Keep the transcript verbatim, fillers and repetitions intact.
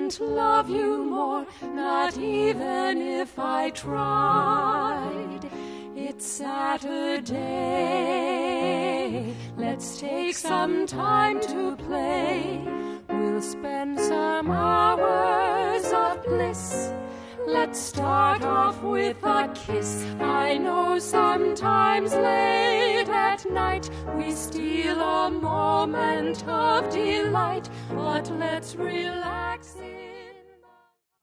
couldn't love you more, not even if I tried. It's Saturday, let's take some time to play. We'll spend some hours of bliss. Let's start off with a kiss. I know sometimes late at night we steal a moment of delight, but let's relax.